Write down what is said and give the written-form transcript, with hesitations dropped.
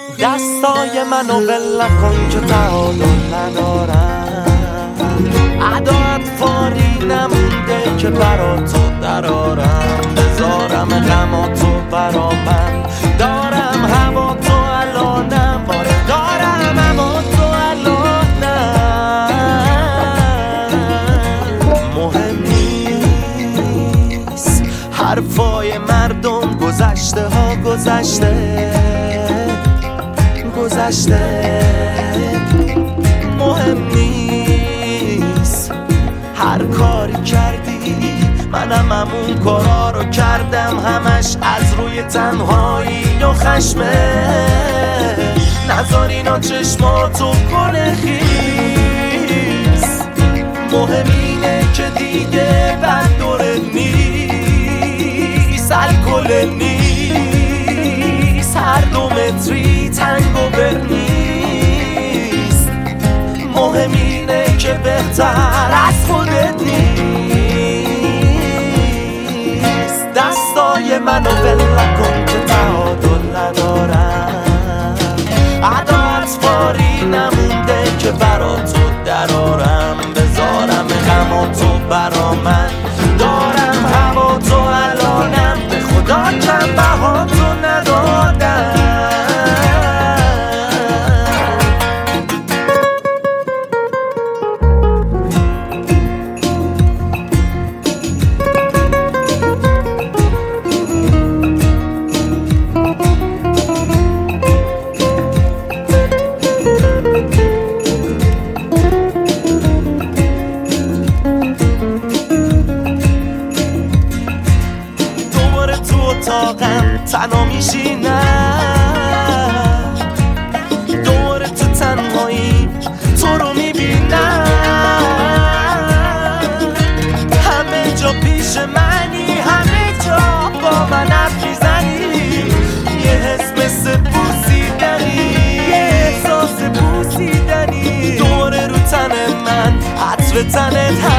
دستای منو ول نکن که تعادل ندارم، عداعت فاری نمونده که برا تو درارم، بذارم غماتو برا من، دارم هوا تو الانم، باره دارم هوا تو الانم. مهم نیست حرفای مردم، گذشته ها گذشته گذشته، مهم نیست هر کاری کردی، منم همون کارا رو کردم، همش از روی تنهایی و خشمه، نذار اینا چشماتو کنه خیس، مهم اینه که دیگه بر دورت نیست، الکل نیست، هر 2 متری تنگو بر نیست، مهم اینه که بهتر از خودت نیست. دستای منو ول نکن که تعادل ندارم، عداعت فاری نمونده که برا تو درارم، بذارم غماتو برا من، دارم هوا تو الانم، به خدا کم بها تو ندادم. تنها میشینم، دور تو تنهایی تو رو میبینم، همه جا پیش منی، همه جا با من حرف میزنی، یه حس مثل بوسیدنی، یه احساس بوسیدنی، دور رو تن من، عطر تنت